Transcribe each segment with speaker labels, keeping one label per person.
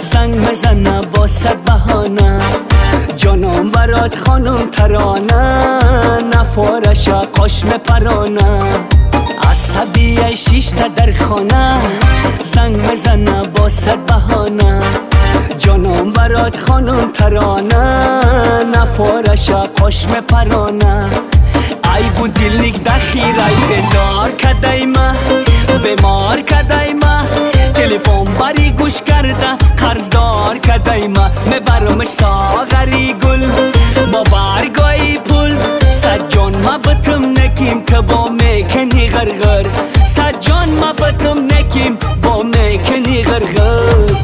Speaker 1: زنگ مزنه با صد بهانه، جانم برات خانم ترانه، نفارش قاش میپرانه، عصبی شیشته در خانه، زنگ مزنه با صد بهانه، جانم برات خانم ترانه، نفارش قاش میپرانه. ای بود دلیک دخیر ای بزار کدیمه، بیمار کدیمه، تلفن بری گوش کرده قرضدار کدیمه، میبرمش ساغری گل با برگای پول، سجان ما بتم نکیم که با میکنی غرغر، سجان ما بتم نکیم با میکنی غرغر.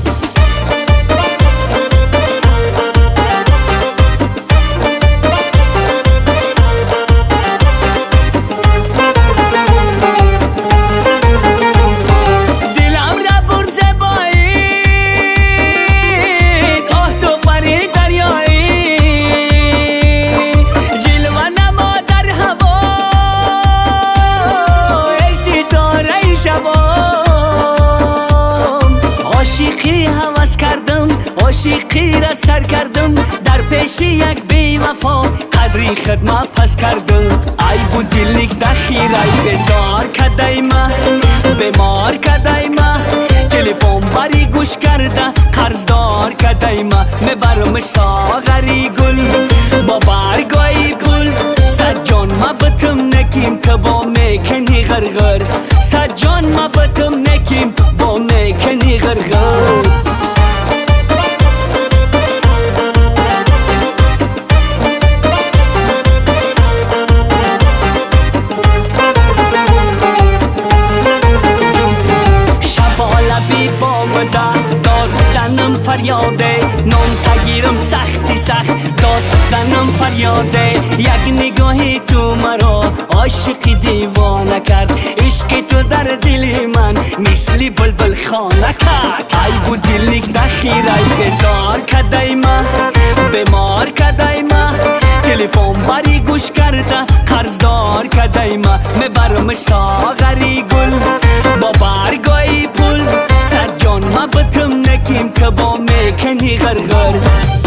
Speaker 1: عاشقی هوس کردم، عاشقی را سر کردم، در پیش یک بی وفا قدری خدمت پس کردم. ای بود دلیک دخیر ای بزار کدیمه، بیمار کدیمه، تلفن بری گوش کرده قرضدار کدیمه، میبرمش ساغری گل با برگای پول، سجان ما بتم نکیم که با میکنی غرغر، سجان ما بتم نکیم با میکنی غرغر. شبالبی بامده داد زنم فریاده، نام تگیرم سختی سخت داد زنم فریاده، یک نگاهی تو مرا عاشقی دیوانه کرد، عشق تو در دل من مثلی بلبل خانه کرد. ای بود دلیک دخیر ای بزار کدیمه، بیمار کدیمه، تلفن بری گوش کرده قرضدار کدیمه، میبرمش ساغری گل با برگای پول، سجان ما بتم نکیم که با میکنی غرغر.